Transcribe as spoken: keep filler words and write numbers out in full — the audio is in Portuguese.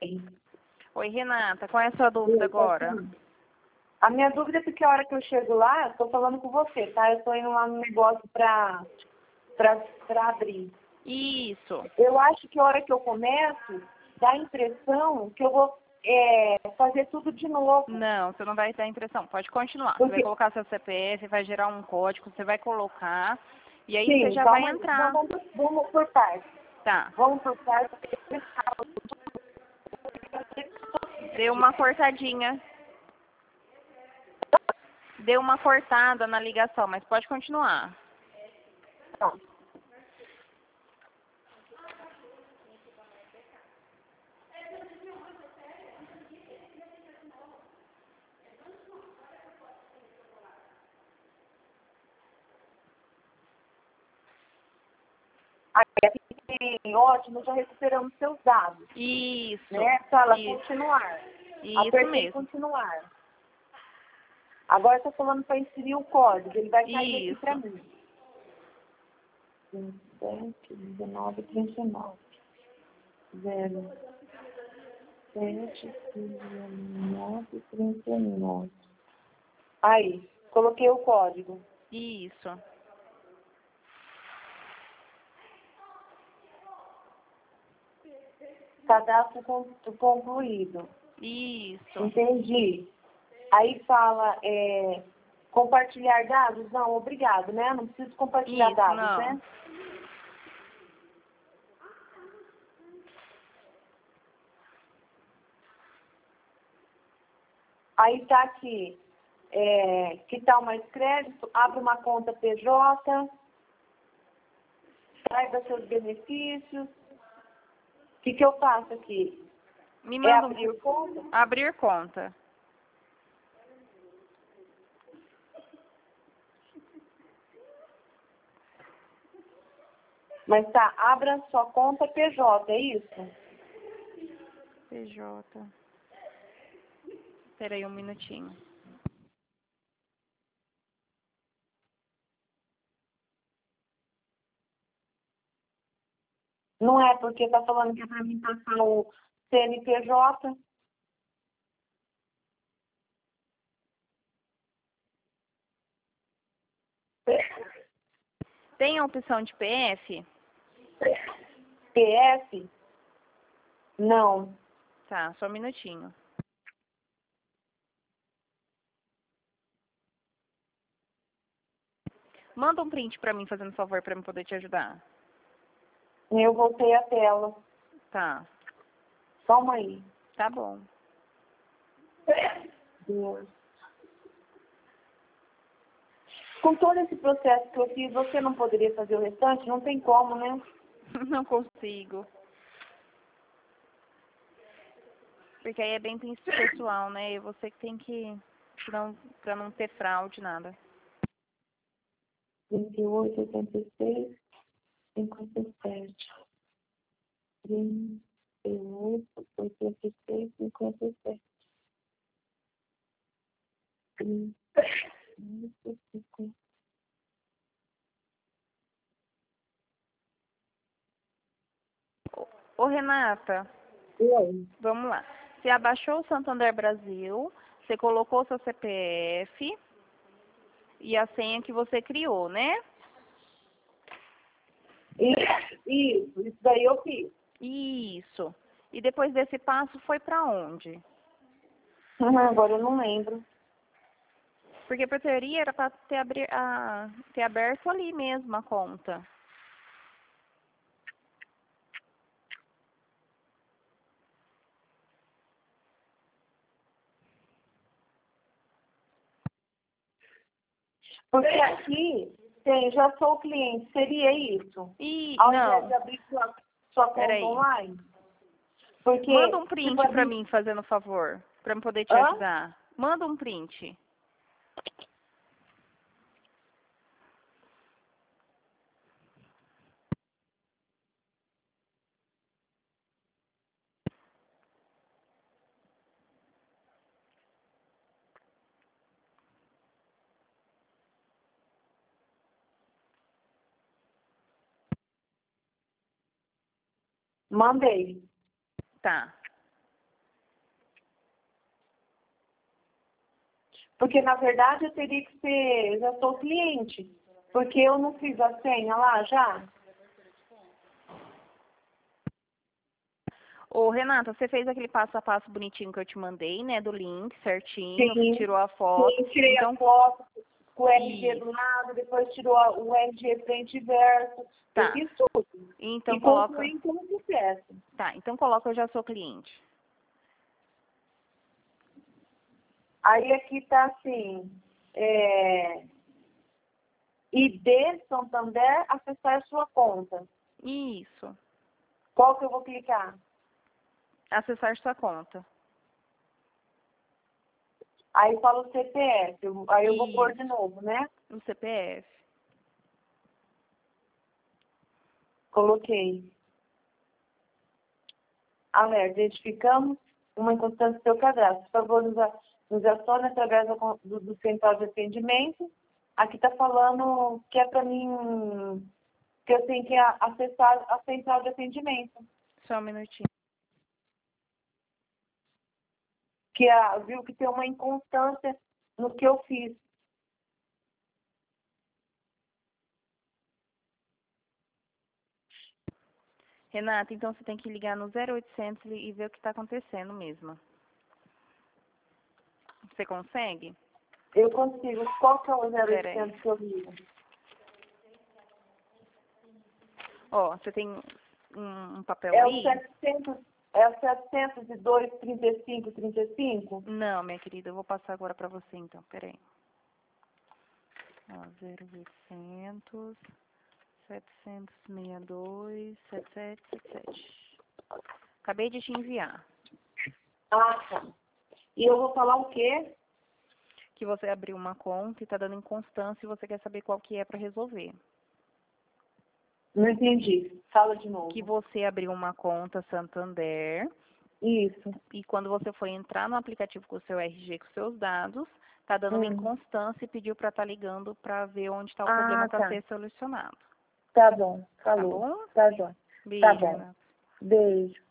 Oi, Renata, qual é a sua dúvida agora? A minha dúvida é porque a hora que eu chego lá, eu estou falando com você, tá? Eu estou indo lá no negócio para para abrir. Isso. Eu acho que a hora que eu começo, dá a impressão que eu vou é, fazer tudo de novo. Não, você não vai ter a impressão. Pode continuar. Porque... Você vai colocar seu C P F, vai gerar um código, você vai colocar e aí Sim, você já calma vai aí. entrar. Vamos, vamos por partes. Tá. Vamos por partes. Deu uma cortadinha. Deu uma cortada na ligação, mas pode continuar. Não. Aí, aqui, ótimo, já recuperamos seus dados. Isso. Né? Fala Isso. continuar. Isso Apertei mesmo. continuar. Agora está falando para inserir o código. Ele vai cair Isso. aqui para mim. sete, dezenove, trinta e nove. zero, sete, dezenove, trinta e nove. Aí, coloquei o código. Isso. Cadastro concluído. Isso. Entendi. Aí fala, é, compartilhar dados? Não, obrigado, né? Não preciso compartilhar Isso, dados, não. né? Aí tá aqui, é, que tal mais crédito? Abre uma conta P J, saiba seus benefícios. O que, que eu faço aqui? Me É manda abrir um... conta? abrir conta. Mas tá, abra sua conta P J, é isso? P J. Espera aí um minutinho. Não é porque tá falando que é para mim passar o C N P J. Tem a opção de P F? P F? Não. Tá, só um minutinho. Manda um print pra mim, fazendo favor, pra eu poder te ajudar. Eu voltei a tela. Tá. Calma aí. Tá bom. Deus. Com todo esse processo que eu fiz, você não poderia fazer o restante? Não tem como, né? Não consigo. Porque aí é bem pessoal, né? E você que tem que... Não, pra não ter fraude, nada. vinte e oito, oitenta e seis, cinquenta e sete. trinta e oito, oitenta e seis, cinquenta e sete. trinta e oito, cinquenta. Ô, Renata, Oi. vamos lá. Você abaixou o Santander Brasil, você colocou seu C P F e a senha que você criou, né? Isso, isso, isso daí eu fiz. Isso. E depois desse passo foi pra onde? Uhum, agora eu não lembro. Porque por teoria era pra ter, abri a, ter aberto ali mesmo a conta. Porque aqui tem, já sou o cliente, seria isso? E Ao invés não, de abrir sua, sua conta peraí. online? Porque, Manda um print tipo, abrir... pra mim, fazendo favor, pra eu poder te Hã? ajudar. Manda um print. Mandei. Tá. Porque, na verdade, eu teria que ser, já sou cliente. Porque eu não fiz a senha lá já. Ô, Renata, você fez aquele passo a passo bonitinho que eu te mandei, né? Do link, certinho, Sim, tirou a foto. sim, tirei Então, a foto com o R G isso. do lado, depois tirou a- o R G frente e verso. Tá. Eu fiz tudo. Então E coloca. concluí como se fizesse. Tá, então coloca eu já sou cliente. Aí aqui tá assim, é, I D Santander, acessar sua conta. Isso. Qual que eu vou clicar? Acessar sua conta. Aí fala o C P F, eu- aí eu vou pôr Isso. de novo, né? O C P F. Coloquei. Alerta, identificamos uma inconstância do seu cadastro. Por favor, nos, a- nos acione através do, con- do, do central de atendimento. Aqui está falando que é para mim, que eu tenho que a- acessar a central de atendimento. Só um minutinho. Que a, viu que tem uma inconstância no que eu fiz. Renata, então você tem que ligar no zero oitocentos e ver o que está acontecendo mesmo. Você consegue? Eu consigo. Qual que é o zero Pera aí. oitocentos que eu ligo? Ó, você tem um, um papel É o aí? setecentos, é o setecentos e dois, trinta e cinco, trinta e cinco? Não, minha querida, eu vou passar agora pra você então, peraí. Ó, zero oitocentos, setecentos e sessenta e dois, setenta e sete setenta e sete. Acabei de te enviar. Ah, tá. E eu vou falar o quê? Que você abriu uma conta e tá dando inconstância e você quer saber qual que é pra resolver. Não entendi. Fala de novo. Que você abriu uma conta Santander Isso. e quando você foi entrar no aplicativo com o seu R G, com seus dados, tá dando uma Hum. inconstância e pediu pra estar ligando pra ver onde tá o Ah, problema pra tá. ser solucionado. Tá bom. Tá Falou. bom? Tá bom. Beijo, Tá bom. Renata. Beijo.